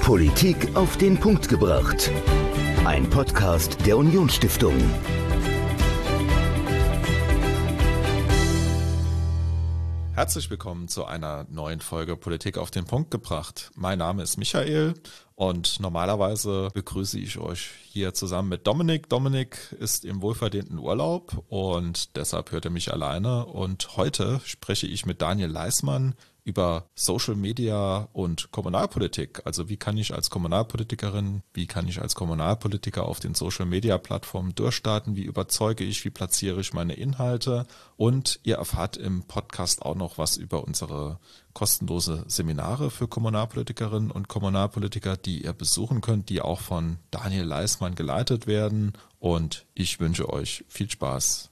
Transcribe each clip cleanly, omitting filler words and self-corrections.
Politik auf den Punkt gebracht. Ein Podcast der Unionsstiftung. Herzlich willkommen zu einer neuen Folge Politik auf den Punkt gebracht. Mein Name ist Michael und normalerweise begrüße ich euch hier zusammen mit Dominik. Dominik ist im wohlverdienten Urlaub und deshalb hört ihr mich alleine. Und heute spreche ich mit Daniel Leismann über Social Media und Kommunalpolitik. Also wie kann ich als Kommunalpolitikerin, wie kann ich als Kommunalpolitiker auf den Social Media Plattformen durchstarten, wie überzeuge ich, wie platziere ich meine Inhalte, und ihr erfahrt im Podcast auch noch was über unsere kostenlose Seminare für Kommunalpolitikerinnen und Kommunalpolitiker, die ihr besuchen könnt, die auch von Daniel Leismann geleitet werden, und ich wünsche euch viel Spaß.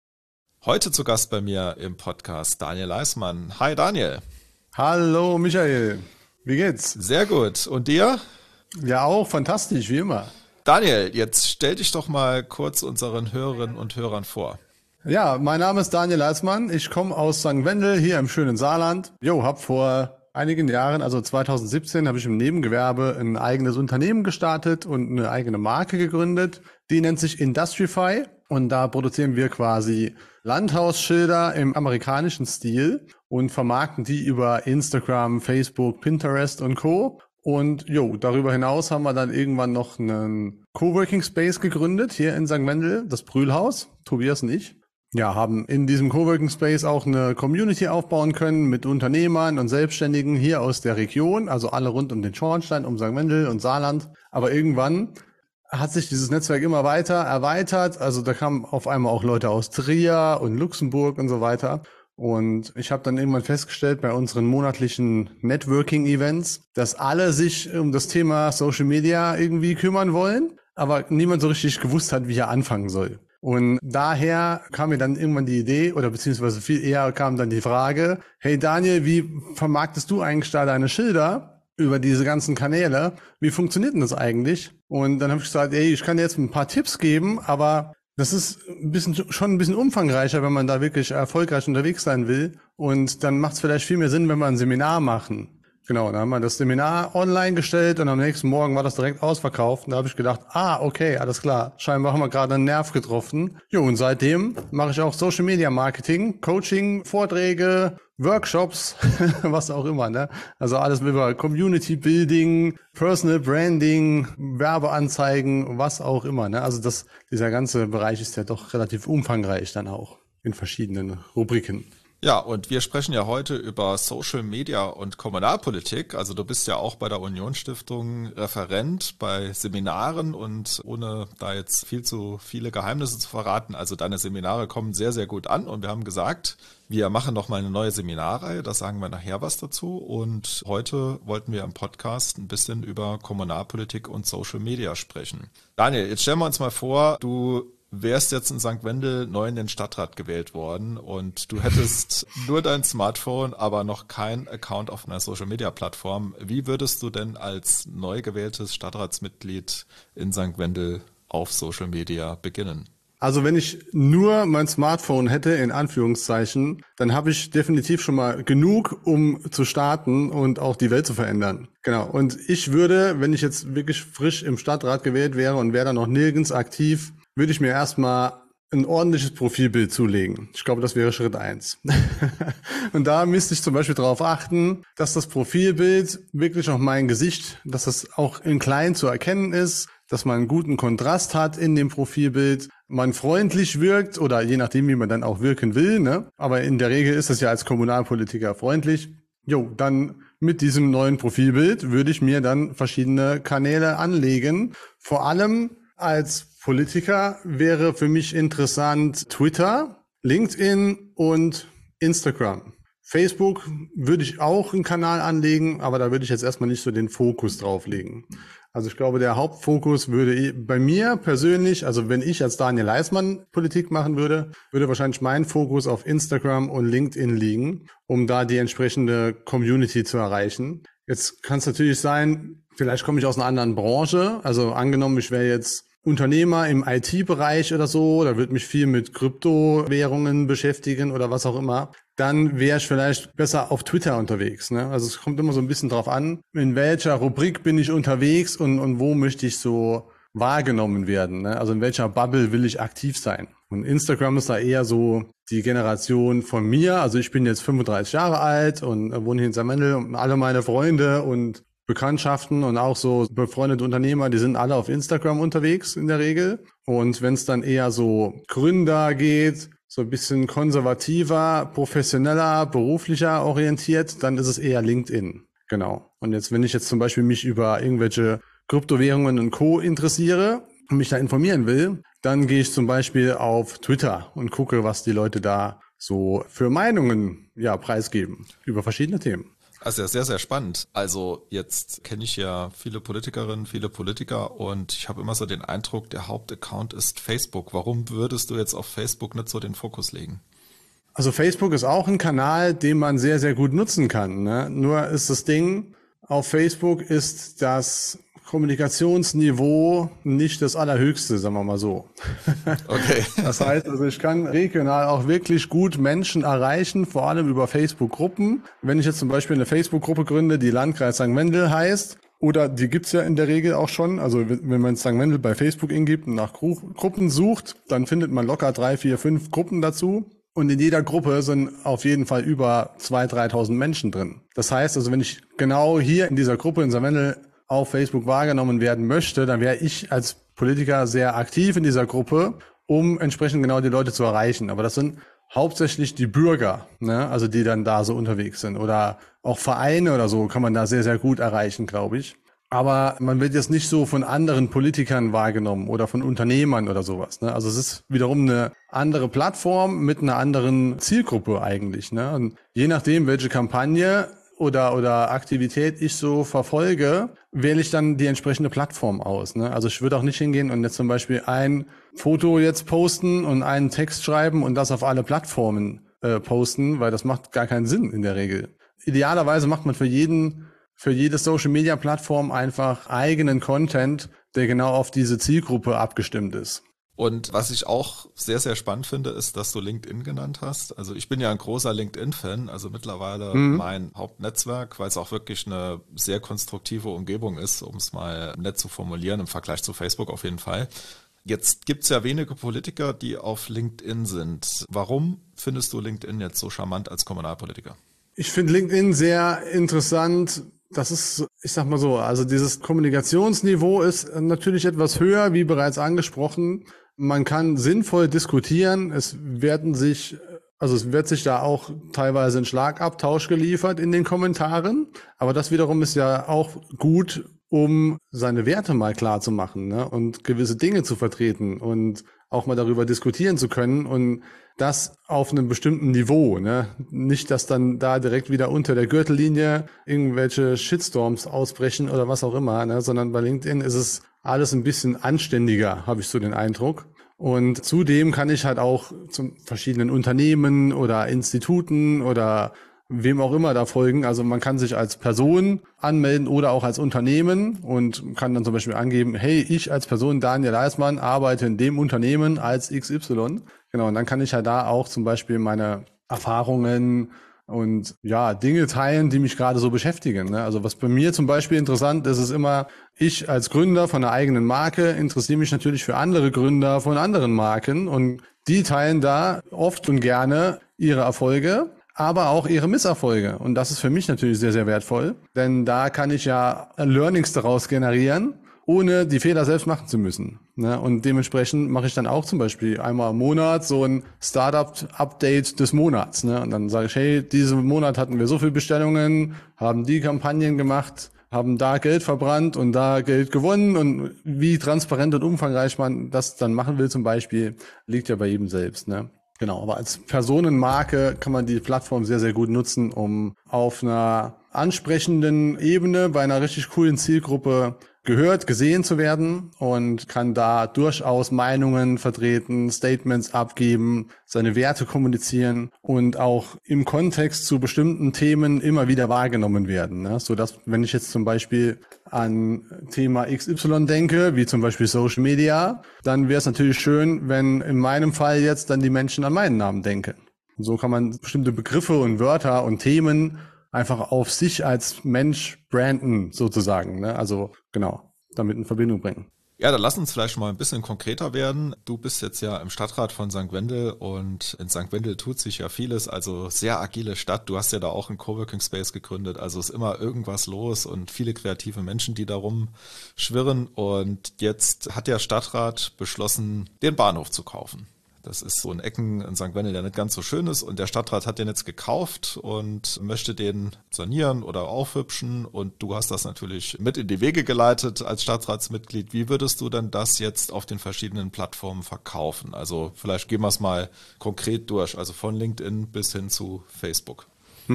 Heute zu Gast bei mir im Podcast Daniel Leismann. Hi Daniel. Hallo Michael, wie geht's? Sehr gut. Und dir? Ja, auch fantastisch, wie immer. Daniel, jetzt stell dich doch mal kurz unseren Hörerinnen und Hörern vor. Ja, mein Name ist Daniel Leismann, ich komme aus St. Wendel, hier im schönen Saarland. Hab vor einigen Jahren, also 2017, habe ich im Nebengewerbe ein eigenes Unternehmen gestartet und eine eigene Marke gegründet. Die nennt sich Industrify und da produzieren wir quasi Landhausschilder im amerikanischen Stil und vermarkten die über Instagram, Facebook, Pinterest und Co. Und darüber hinaus haben wir dann irgendwann noch einen Coworking Space gegründet hier in St. Wendel, das Brühlhaus, Tobias und ich. Ja, haben in diesem Coworking Space auch eine Community aufbauen können mit Unternehmern und Selbstständigen hier aus der Region, also alle rund um den Schornstein, um St. Wendel und Saarland. Aber irgendwann hat sich dieses Netzwerk immer weiter erweitert. Also da kamen auf einmal auch Leute aus Trier und Luxemburg und so weiter. Und ich habe dann irgendwann festgestellt bei unseren monatlichen Networking-Events, dass alle sich um das Thema Social Media irgendwie kümmern wollen, aber niemand so richtig gewusst hat, wie er anfangen soll. Und daher kam mir dann irgendwann die Idee, oder beziehungsweise viel eher kam dann die Frage, hey Daniel, wie vermarktest du eigentlich da deine Schilder über diese ganzen Kanäle? Wie funktioniert denn das eigentlich? Und dann habe ich gesagt, ich kann dir jetzt ein paar Tipps geben, aber das ist schon ein bisschen umfangreicher, wenn man da wirklich erfolgreich unterwegs sein will. Und dann macht es vielleicht viel mehr Sinn, wenn wir ein Seminar machen. Genau, dann haben wir das Seminar online gestellt und am nächsten Morgen war das direkt ausverkauft. Und da habe ich gedacht, okay, alles klar, scheinbar haben wir gerade einen Nerv getroffen. Und seitdem mache ich auch Social Media Marketing, Coaching, Vorträge, Workshops, was auch immer, ne? Also alles über Community Building, Personal Branding, Werbeanzeigen, was auch immer, ne? Also dieser ganze Bereich ist ja doch relativ umfangreich dann auch in verschiedenen Rubriken. Ja, und wir sprechen ja heute über Social Media und Kommunalpolitik. Also du bist ja auch bei der Unionsstiftung Referent bei Seminaren, und ohne da jetzt viel zu viele Geheimnisse zu verraten, also deine Seminare kommen sehr, sehr gut an, und wir haben gesagt, wir machen noch mal eine neue Seminarreihe, da sagen wir nachher was dazu, und heute wollten wir im Podcast ein bisschen über Kommunalpolitik und Social Media sprechen. Daniel, jetzt stellen wir uns mal vor, du wärst jetzt in St. Wendel neu in den Stadtrat gewählt worden und du hättest nur dein Smartphone, aber noch keinen Account auf einer Social-Media-Plattform. Wie würdest du denn als neu gewähltes Stadtratsmitglied in St. Wendel auf Social Media beginnen? Also wenn ich nur mein Smartphone hätte, in Anführungszeichen, dann habe ich definitiv schon mal genug, um zu starten und auch die Welt zu verändern. Genau. Und ich würde, wenn ich jetzt wirklich frisch im Stadtrat gewählt wäre und wäre da noch nirgends aktiv, würde ich mir erstmal ein ordentliches Profilbild zulegen. Ich glaube, das wäre Schritt 1. Und da müsste ich zum Beispiel darauf achten, dass das Profilbild wirklich auch mein Gesicht, dass das auch in klein zu erkennen ist, dass man einen guten Kontrast hat in dem Profilbild, man freundlich wirkt oder je nachdem, wie man dann auch wirken will, ne? Aber in der Regel ist es ja als Kommunalpolitiker freundlich. Dann mit diesem neuen Profilbild würde ich mir dann verschiedene Kanäle anlegen. Vor allem als Politiker wäre für mich interessant Twitter, LinkedIn und Instagram. Facebook würde ich auch einen Kanal anlegen, aber da würde ich jetzt erstmal nicht so den Fokus drauf legen. Also ich glaube, der Hauptfokus würde bei mir persönlich, also wenn ich als Daniel Leismann Politik machen würde, würde wahrscheinlich mein Fokus auf Instagram und LinkedIn liegen, um da die entsprechende Community zu erreichen. Jetzt kann es natürlich sein, vielleicht komme ich aus einer anderen Branche, also angenommen, ich wäre jetzt Unternehmer im IT-Bereich oder so, da würde mich viel mit Kryptowährungen beschäftigen oder was auch immer. dann wäre ich vielleicht besser auf Twitter unterwegs. Ne? Also es kommt immer so ein bisschen drauf an, in welcher Rubrik bin ich unterwegs und wo möchte ich so wahrgenommen werden. Ne? Also in welcher Bubble will ich aktiv sein. Und Instagram ist da eher so die Generation von mir. Also ich bin jetzt 35 Jahre alt und wohne hier in Saarmendel und alle meine Freunde und Bekanntschaften und auch so befreundete Unternehmer, die sind alle auf Instagram unterwegs in der Regel. Und wenn es dann eher so Gründer geht, so ein bisschen konservativer, professioneller, beruflicher orientiert, dann ist es eher LinkedIn. Genau. Und jetzt, wenn ich jetzt zum Beispiel mich über irgendwelche Kryptowährungen und Co. interessiere und mich da informieren will, dann gehe ich zum Beispiel auf Twitter und gucke, was die Leute da so für Meinungen preisgeben über verschiedene Themen. Also ja, sehr, sehr spannend. Also jetzt kenne ich ja viele Politikerinnen, viele Politiker und ich habe immer so den Eindruck, der Hauptaccount ist Facebook. Warum würdest du jetzt auf Facebook nicht so den Fokus legen? Also Facebook ist auch ein Kanal, den man sehr, sehr gut nutzen kann. Ne? Nur ist das Ding, auf Facebook ist das Kommunikationsniveau nicht das allerhöchste, sagen wir mal so. Okay. Das heißt, also ich kann regional auch wirklich gut Menschen erreichen, vor allem über Facebook-Gruppen. Wenn ich jetzt zum Beispiel eine Facebook-Gruppe gründe, die Landkreis St. Wendel heißt, oder die gibt's ja in der Regel auch schon, also wenn man St. Wendel bei Facebook eingibt und nach Gruppen sucht, dann findet man locker 3, 4, 5 Gruppen dazu. Und in jeder Gruppe sind auf jeden Fall über 2.000, 3.000 Menschen drin. Das heißt also, wenn ich genau hier in dieser Gruppe in St. Wendel auf Facebook wahrgenommen werden möchte, dann wäre ich als Politiker sehr aktiv in dieser Gruppe, um entsprechend genau die Leute zu erreichen. Aber das sind hauptsächlich die Bürger, ne? Also die dann da so unterwegs sind. Oder auch Vereine oder so kann man da sehr, sehr gut erreichen, glaube ich. Aber man wird jetzt nicht so von anderen Politikern wahrgenommen oder von Unternehmern oder sowas. Ne? Also es ist wiederum eine andere Plattform mit einer anderen Zielgruppe eigentlich. Ne? Und je nachdem, welche Kampagne oder Aktivität ich so verfolge, wähle ich dann die entsprechende Plattform aus. Ne? Also ich würde auch nicht hingehen und jetzt zum Beispiel ein Foto jetzt posten und einen Text schreiben und das auf alle Plattformen posten, weil das macht gar keinen Sinn in der Regel. Idealerweise macht man für jede Social-Media-Plattform einfach eigenen Content, der genau auf diese Zielgruppe abgestimmt ist. Und was ich auch sehr, sehr spannend finde, ist, dass du LinkedIn genannt hast. Also ich bin ja ein großer LinkedIn-Fan, also mittlerweile mein Hauptnetzwerk, weil es auch wirklich eine sehr konstruktive Umgebung ist, um es mal nett zu formulieren, im Vergleich zu Facebook auf jeden Fall. Jetzt gibt's ja wenige Politiker, die auf LinkedIn sind. Warum findest du LinkedIn jetzt so charmant als Kommunalpolitiker? Ich finde LinkedIn sehr interessant. Das ist, ich sag mal so, also dieses Kommunikationsniveau ist natürlich etwas höher, wie bereits angesprochen. Man kann sinnvoll diskutieren. Es wird sich da auch teilweise ein Schlagabtausch geliefert in den Kommentaren. Aber das wiederum ist ja auch gut, um seine Werte mal klar zu machen, ne? Und gewisse Dinge zu vertreten und auch mal darüber diskutieren zu können und das auf einem bestimmten Niveau, ne? Nicht, dass dann da direkt wieder unter der Gürtellinie irgendwelche Shitstorms ausbrechen oder was auch immer, ne? Sondern bei LinkedIn ist es alles ein bisschen anständiger, habe ich so den Eindruck. Und zudem kann ich halt auch zu verschiedenen Unternehmen oder Instituten oder wem auch immer da folgen. Also man kann sich als Person anmelden oder auch als Unternehmen und kann dann zum Beispiel angeben, hey, ich als Person Daniel Leismann arbeite in dem Unternehmen als XY. Genau, und dann kann ich ja da auch zum Beispiel meine Erfahrungen und ja, Dinge teilen, die mich gerade so beschäftigen. Ne? Also was bei mir zum Beispiel interessant ist, ist immer, ich als Gründer von einer eigenen Marke interessiere mich natürlich für andere Gründer von anderen Marken und die teilen da oft und gerne ihre Erfolge, aber auch ihre Misserfolge. Und das ist für mich natürlich sehr, sehr wertvoll, denn da kann ich ja Learnings daraus generieren, ohne die Fehler selbst machen zu müssen. Ne? Und dementsprechend mache ich dann auch zum Beispiel einmal im Monat so ein Startup-Update des Monats. Ne? Und dann sage ich, hey, diesen Monat hatten wir so viele Bestellungen, haben die Kampagnen gemacht, haben da Geld verbrannt und da Geld gewonnen. Und wie transparent und umfangreich man das dann machen will zum Beispiel, liegt ja bei jedem selbst. Ne? Genau, aber als Personenmarke kann man die Plattform sehr, sehr gut nutzen, um auf einer ansprechenden Ebene bei einer richtig coolen Zielgruppe gehört, gesehen zu werden und kann da durchaus Meinungen vertreten, Statements abgeben, seine Werte kommunizieren und auch im Kontext zu bestimmten Themen immer wieder wahrgenommen werden. Ne? Sodass, wenn ich jetzt zum Beispiel an Thema XY denke, wie zum Beispiel Social Media, dann wäre es natürlich schön, wenn in meinem Fall jetzt dann die Menschen an meinen Namen denken. Und so kann man bestimmte Begriffe und Wörter und Themen einfach auf sich als Mensch branden, sozusagen, ne? Also genau, damit in Verbindung bringen. Ja, dann lass uns vielleicht mal ein bisschen konkreter werden. Du bist jetzt ja im Stadtrat von St. Wendel und in St. Wendel tut sich ja vieles, also sehr agile Stadt. Du hast ja da auch einen Coworking Space gegründet, also ist immer irgendwas los und viele kreative Menschen, die da rumschwirren. Und jetzt hat der Stadtrat beschlossen, den Bahnhof zu kaufen. Das ist so ein Ecken in St. Wendel, der nicht ganz so schön ist und der Stadtrat hat den jetzt gekauft und möchte den sanieren oder aufhübschen und du hast das natürlich mit in die Wege geleitet als Stadtratsmitglied. Wie würdest du denn das jetzt auf den verschiedenen Plattformen verkaufen? Also vielleicht gehen wir es mal konkret durch, also von LinkedIn bis hin zu Facebook.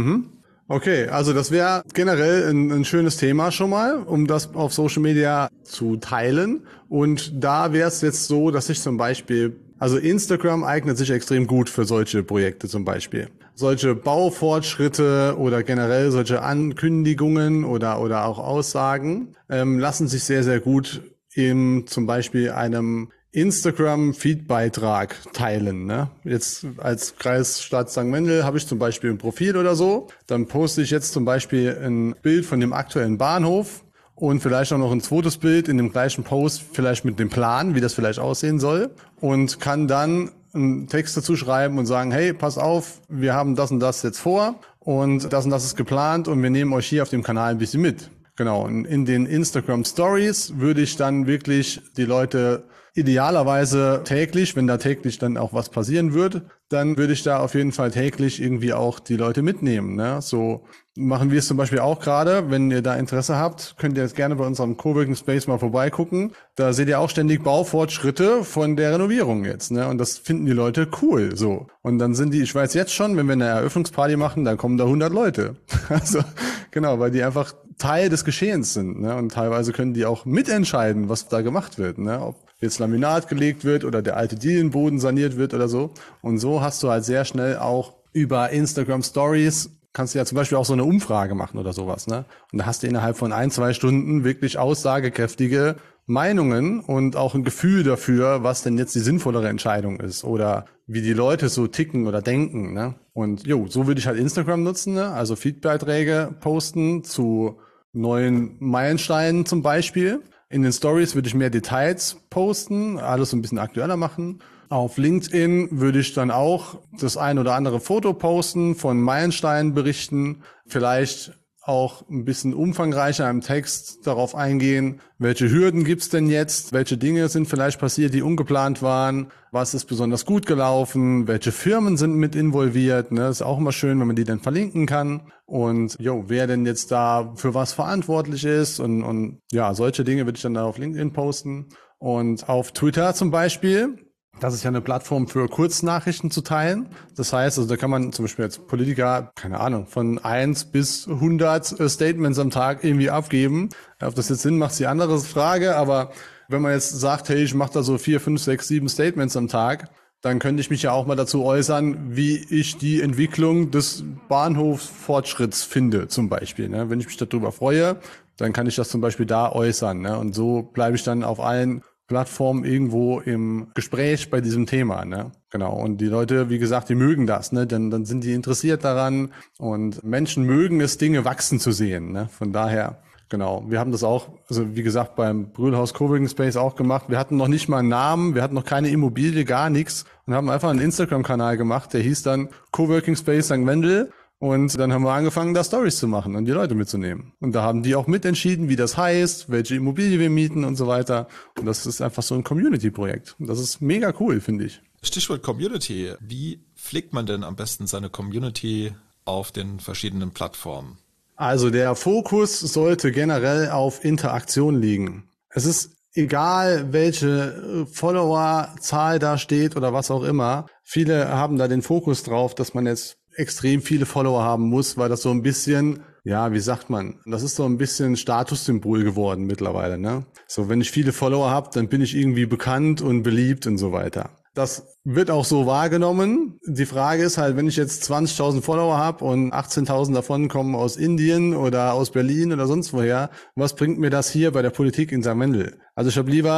Okay, also das wäre generell ein schönes Thema schon mal, um das auf Social Media zu teilen. Und da wäre es jetzt so, dass ich zum Beispiel, also Instagram eignet sich extrem gut für solche Projekte zum Beispiel. Solche Baufortschritte oder generell solche Ankündigungen oder auch Aussagen lassen sich sehr, sehr gut in zum Beispiel einem Instagram-Feed-Beitrag teilen, ne? Jetzt als Kreisstadt St. Wendel habe ich zum Beispiel ein Profil oder so. Dann poste ich jetzt zum Beispiel ein Bild von dem aktuellen Bahnhof und vielleicht auch noch ein zweites Bild in dem gleichen Post, vielleicht mit dem Plan, wie das vielleicht aussehen soll. Und kann dann einen Text dazu schreiben und sagen, hey, pass auf, wir haben das und das jetzt vor und das ist geplant und wir nehmen euch hier auf dem Kanal ein bisschen mit. Genau, und in den Instagram Stories würde ich dann wirklich die Leute idealerweise täglich, wenn da täglich dann auch was passieren wird, dann würde ich da auf jeden Fall täglich irgendwie auch die Leute mitnehmen, ne? So machen wir es zum Beispiel auch gerade. Wenn ihr da Interesse habt, könnt ihr jetzt gerne bei unserem Coworking Space mal vorbeigucken. Da seht ihr auch ständig Baufortschritte von der Renovierung jetzt, ne? Und das finden die Leute cool, so. Und dann sind die, ich weiß jetzt schon, wenn wir eine Eröffnungsparty machen, dann kommen da 100 Leute. Also, genau, weil die einfach Teil des Geschehens sind, ne? Und teilweise können die auch mitentscheiden, was da gemacht wird, ne? Ob jetzt Laminat gelegt wird oder der alte Dielenboden saniert wird oder so. Und so hast du halt sehr schnell auch über Instagram Stories, kannst du ja zum Beispiel auch so eine Umfrage machen oder sowas, ne? Und da hast du innerhalb von 1-2 Stunden wirklich aussagekräftige Meinungen und auch ein Gefühl dafür, was denn jetzt die sinnvollere Entscheidung ist oder wie die Leute so ticken oder denken, ne? Und so würde ich halt Instagram nutzen, ne? Also Feedbeiträge posten zu neuen Meilensteinen zum Beispiel. In den Stories würde ich mehr Details posten, alles so ein bisschen aktueller machen. Auf LinkedIn würde ich dann auch das ein oder andere Foto posten, von Meilensteinen berichten, vielleicht auch ein bisschen umfangreicher im Text darauf eingehen, welche Hürden gibt's denn jetzt, welche Dinge sind vielleicht passiert, die ungeplant waren, was ist besonders gut gelaufen, welche Firmen sind mit involviert, ne? Ist auch immer schön, wenn man die dann verlinken kann und wer denn jetzt da für was verantwortlich ist und solche Dinge würde ich dann da auf LinkedIn posten und auf Twitter zum Beispiel. Das ist ja eine Plattform für Kurznachrichten zu teilen. Das heißt, also da kann man zum Beispiel als Politiker, keine Ahnung, von 1 bis 100 Statements am Tag irgendwie abgeben. Ob das jetzt Sinn macht, ist die andere Frage. Aber wenn man jetzt sagt, hey, ich mache da so 4, 5, 6, 7 Statements am Tag, dann könnte ich mich ja auch mal dazu äußern, wie ich die Entwicklung des Bahnhofsfortschritts finde, zum Beispiel. Ne? Wenn ich mich darüber freue, dann kann ich das zum Beispiel da äußern. Ne? Und so bleibe ich dann auf allen Plattform irgendwo im Gespräch bei diesem Thema, ne? Genau. Und die Leute, wie gesagt, die mögen das, ne? Dann sind die interessiert daran und Menschen mögen es, Dinge wachsen zu sehen, ne? Von daher, genau. Wir haben das auch, also wie gesagt, beim Brühlhaus Coworking Space auch gemacht. Wir hatten noch nicht mal einen Namen, wir hatten noch keine Immobilie, gar nichts und haben einfach einen Instagram-Kanal gemacht, der hieß dann Coworking Space St. Wendel. Und dann haben wir angefangen, da Stories zu machen und die Leute mitzunehmen. Und da haben die auch mitentschieden, wie das heißt, welche Immobilie wir mieten und so weiter. Und das ist einfach so ein Community-Projekt. Und das ist mega cool, finde ich. Stichwort Community. Wie pflegt man denn am besten seine Community auf den verschiedenen Plattformen? Also der Fokus sollte generell auf Interaktion liegen. Es ist egal, welche Followerzahl da steht oder was auch immer. Viele haben da den Fokus drauf, dass man jetzt extrem viele Follower haben muss, weil das so ein bisschen, wie sagt man, das ist so ein bisschen Statussymbol geworden mittlerweile, ne? So, wenn ich viele Follower habe, dann bin ich irgendwie bekannt und beliebt und so weiter. Das wird auch so wahrgenommen. Die Frage ist halt, wenn ich jetzt 20.000 Follower habe und 18.000 davon kommen aus Indien oder aus Berlin oder sonst woher, was bringt mir das hier bei der Politik in St. Wendel? Also ich habe lieber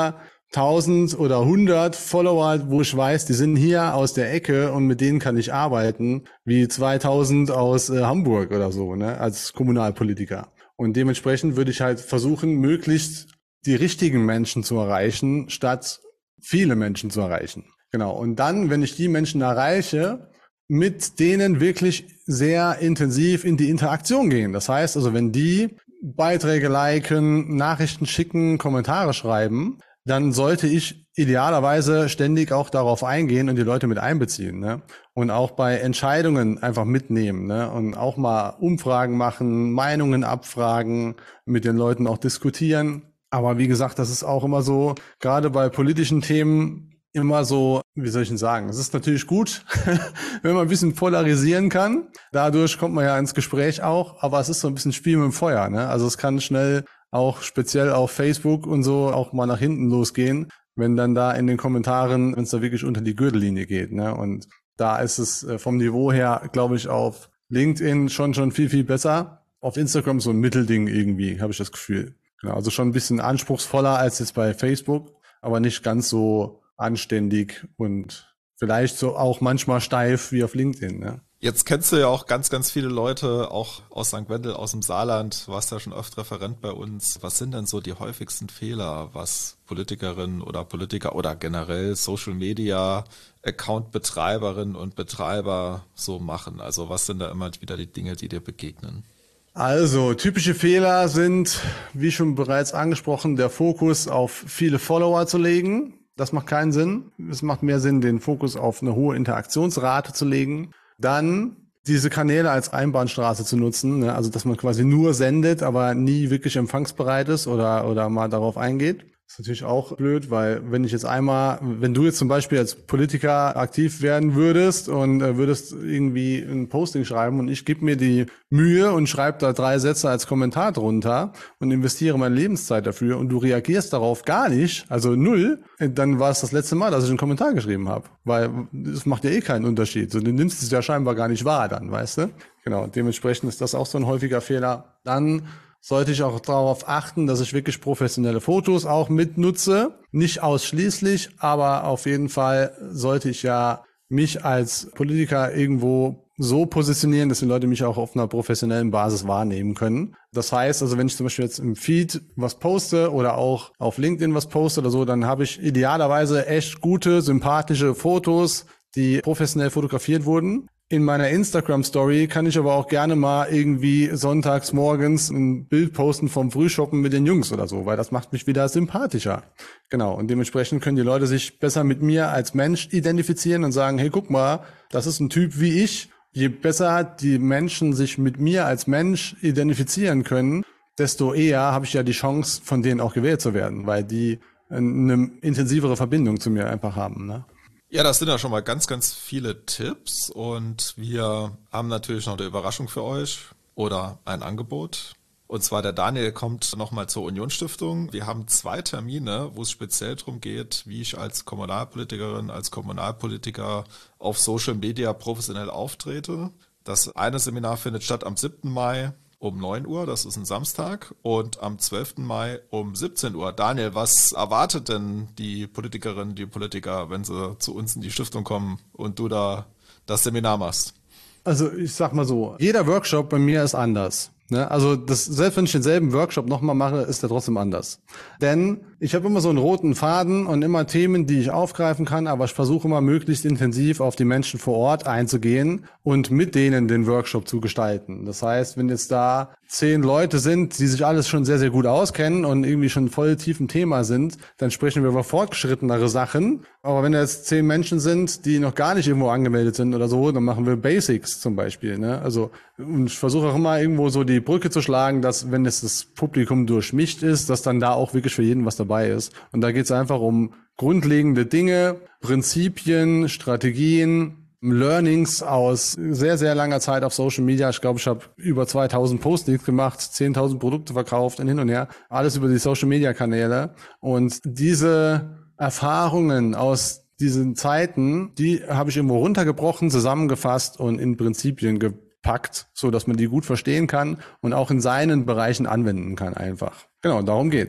1000 oder 100 Follower, wo ich weiß, die sind hier aus der Ecke und mit denen kann ich arbeiten, wie 2000 aus Hamburg oder so, ne, als Kommunalpolitiker. Und dementsprechend würde ich halt versuchen, möglichst die richtigen Menschen zu erreichen, statt viele Menschen zu erreichen. Genau. Und dann, wenn ich die Menschen erreiche, mit denen wirklich sehr intensiv in die Interaktion gehen. Das heißt also, wenn die Beiträge liken, Nachrichten schicken, Kommentare schreiben, dann sollte ich idealerweise ständig auch darauf eingehen und die Leute mit einbeziehen, ne? Und auch bei Entscheidungen einfach mitnehmen, ne? Und auch mal Umfragen machen, Meinungen abfragen, mit den Leuten auch diskutieren. Aber wie gesagt, das ist auch immer so, gerade bei politischen Themen, immer so, wie soll ich denn sagen, es ist natürlich gut, wenn man ein bisschen polarisieren kann. Dadurch kommt man ja ins Gespräch auch, aber es ist so ein bisschen Spiel mit dem Feuer, ne? Also es kann schnell auch speziell auf Facebook und so auch mal nach hinten losgehen, wenn dann da in den Kommentaren, wenn es da wirklich unter die Gürtellinie geht, ne? Und da ist es vom Niveau her, glaube ich, auf LinkedIn schon viel, viel besser. Auf Instagram so ein Mittelding irgendwie, habe ich das Gefühl. Genau, also schon ein bisschen anspruchsvoller als jetzt bei Facebook, aber nicht ganz so anständig und vielleicht so auch manchmal steif wie auf LinkedIn, ne? Jetzt kennst du ja auch ganz, ganz viele Leute, auch aus St. Wendel, aus dem Saarland, warst ja schon oft Referent bei uns. Was sind denn so die häufigsten Fehler, was Politikerinnen oder Politiker oder generell Social Media Account-Betreiberinnen und Betreiber so machen? Also was sind da immer wieder die Dinge, die dir begegnen? Also, typische Fehler sind, wie schon bereits angesprochen, der Fokus auf viele Follower zu legen. Das macht keinen Sinn. Es macht mehr Sinn, den Fokus auf eine hohe Interaktionsrate zu legen. Dann diese Kanäle als Einbahnstraße zu nutzen, ne? Also dass man quasi nur sendet, aber nie wirklich empfangsbereit ist oder mal darauf eingeht. Das ist natürlich auch blöd, weil wenn du jetzt zum Beispiel als Politiker aktiv werden würdest und würdest irgendwie ein Posting schreiben und ich gebe mir die Mühe und schreibe da 3 Sätze als Kommentar drunter und investiere meine Lebenszeit dafür und du reagierst darauf gar nicht, also 0, dann war es das letzte Mal, dass ich einen Kommentar geschrieben habe, weil es macht ja eh keinen Unterschied. So, du nimmst es ja scheinbar gar nicht wahr dann, weißt du? Genau, dementsprechend ist das auch so ein häufiger Fehler. Dann sollte ich auch darauf achten, dass ich wirklich professionelle Fotos auch mitnutze. Nicht ausschließlich, aber auf jeden Fall sollte ich ja mich als Politiker irgendwo so positionieren, dass die Leute mich auch auf einer professionellen Basis wahrnehmen können. Das heißt, also wenn ich zum Beispiel jetzt im Feed was poste oder auch auf LinkedIn was poste oder so, dann habe ich idealerweise echt gute, sympathische Fotos, die professionell fotografiert wurden. In meiner Instagram-Story kann ich aber auch gerne mal irgendwie sonntags morgens ein Bild posten vom Frühshoppen mit den Jungs oder so, weil das macht mich wieder sympathischer. Genau, und dementsprechend können die Leute sich besser mit mir als Mensch identifizieren und sagen, hey, guck mal, das ist ein Typ wie ich. Je besser die Menschen sich mit mir als Mensch identifizieren können, desto eher habe ich ja die Chance, von denen auch gewählt zu werden, weil die eine intensivere Verbindung zu mir einfach haben, ne? Ja, das sind ja schon mal ganz, ganz viele Tipps und wir haben natürlich noch eine Überraschung für euch oder ein Angebot. Und zwar der Daniel kommt nochmal zur Unionsstiftung. Wir haben 2 Termine, wo es speziell darum geht, wie ich als Kommunalpolitikerin, als Kommunalpolitiker auf Social Media professionell auftrete. Das eine Seminar findet statt am 7. Mai um 9 Uhr, das ist ein Samstag, und am 12. Mai um 17 Uhr. Daniel, was erwartet denn die Politikerinnen, die Politiker, wenn sie zu uns in die Stiftung kommen und du da das Seminar machst? Also ich sag mal so, jeder Workshop bei mir ist anders. Ne? Also selbst wenn ich denselben Workshop nochmal mache, ist der trotzdem anders. Denn ich habe immer so einen roten Faden und immer Themen, die ich aufgreifen kann, aber ich versuche immer möglichst intensiv auf die Menschen vor Ort einzugehen und mit denen den Workshop zu gestalten. Das heißt, wenn jetzt da 10 Leute sind, die sich alles schon sehr, sehr gut auskennen und irgendwie schon voll tief im Thema sind, dann sprechen wir über fortgeschrittenere Sachen. Aber wenn da jetzt 10 Menschen sind, die noch gar nicht irgendwo angemeldet sind oder so, dann machen wir Basics zum Beispiel. Ne? Also und ich versuche auch immer irgendwo so die Brücke zu schlagen, dass wenn es das Publikum durchmischt ist, dass dann da auch wirklich für jeden was dabei ist. Und da geht es einfach um grundlegende Dinge, Prinzipien, Strategien, Learnings aus sehr, sehr langer Zeit auf Social Media. Ich glaube, ich habe über 2000 Postings gemacht, 10.000 Produkte verkauft und hin und her. Alles über die Social Media Kanäle. Und diese Erfahrungen aus diesen Zeiten, die habe ich irgendwo runtergebrochen, zusammengefasst und in Prinzipien gepackt, so dass man die gut verstehen kann und auch in seinen Bereichen anwenden kann einfach. Genau, darum geht's.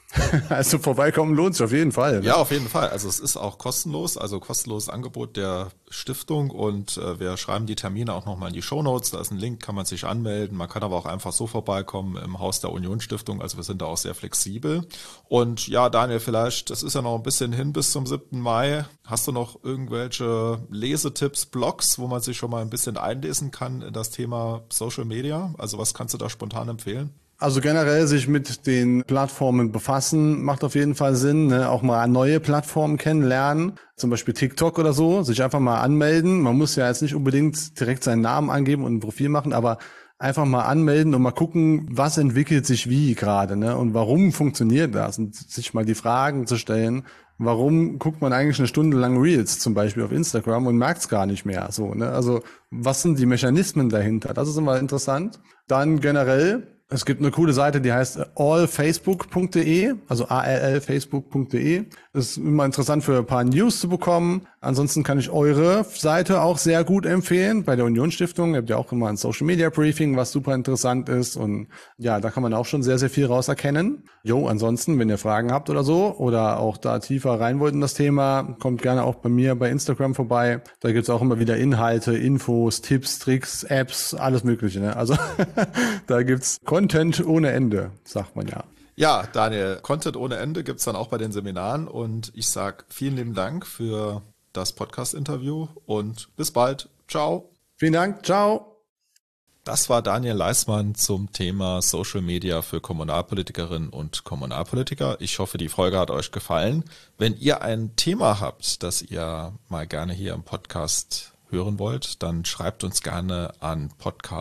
Also vorbeikommen lohnt sich auf jeden Fall. Ne? Ja, auf jeden Fall. Also es ist auch kostenlos, also kostenloses Angebot der Stiftung und wir schreiben die Termine auch nochmal in die Shownotes. Da ist ein Link, kann man sich anmelden. Man kann aber auch einfach so vorbeikommen im Haus der Union-Stiftung. Also wir sind da auch sehr flexibel. Und ja, Daniel, vielleicht, das ist ja noch ein bisschen hin bis zum 7. Mai. Hast du noch irgendwelche Lesetipps, Blogs, wo man sich schon mal ein bisschen einlesen kann in das Thema Social Media? Also was kannst du da spontan empfehlen? Also generell sich mit den Plattformen befassen, macht auf jeden Fall Sinn. Ne? Auch mal neue Plattformen kennenlernen, zum Beispiel TikTok oder so, sich einfach mal anmelden. Man muss ja jetzt nicht unbedingt direkt seinen Namen angeben und ein Profil machen, aber einfach mal anmelden und mal gucken, was entwickelt sich wie gerade, ne? Und warum funktioniert das? Und sich mal die Fragen zu stellen, warum guckt man eigentlich eine Stunde lang Reels zum Beispiel auf Instagram und merkt es gar nicht mehr so, ne? Also was sind die Mechanismen dahinter? Das ist immer interessant. Dann generell, es gibt eine coole Seite, die heißt allfacebook.de, also allfacebook.de. Das ist immer interessant für ein paar News zu bekommen. Ansonsten kann ich eure Seite auch sehr gut empfehlen bei der Union-Stiftung. Ihr habt ja auch immer ein Social-Media-Briefing, was super interessant ist. Und ja, da kann man auch schon sehr, sehr viel raus erkennen. Ansonsten, wenn ihr Fragen habt oder so oder auch da tiefer rein wollt in das Thema, kommt gerne auch bei mir bei Instagram vorbei. Da gibt's auch immer wieder Inhalte, Infos, Tipps, Tricks, Apps, alles Mögliche. Ne? Also da gibt's Content ohne Ende, sagt man ja. Ja, Daniel, Content ohne Ende gibt's dann auch bei den Seminaren und ich sag vielen lieben Dank für das Podcast-Interview und bis bald. Ciao. Vielen Dank. Ciao. Das war Daniel Leismann zum Thema Social Media für Kommunalpolitikerinnen und Kommunalpolitiker. Ich hoffe, die Folge hat euch gefallen. Wenn ihr ein Thema habt, das ihr mal gerne hier im Podcast hören wollt, dann schreibt uns gerne an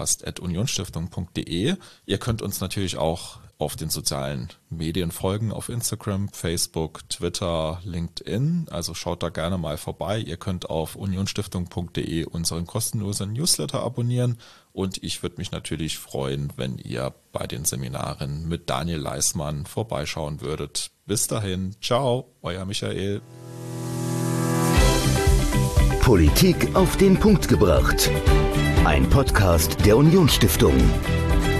podcast@unionstiftung.de. Ihr könnt uns natürlich auch auf den sozialen Medien folgen, auf Instagram, Facebook, Twitter, LinkedIn. Also schaut da gerne mal vorbei. Ihr könnt auf unionstiftung.de unseren kostenlosen Newsletter abonnieren. Und ich würde mich natürlich freuen, wenn ihr bei den Seminaren mit Daniel Leismann vorbeischauen würdet. Bis dahin, ciao, euer Michael. Politik auf den Punkt gebracht. Ein Podcast der Union-Stiftung.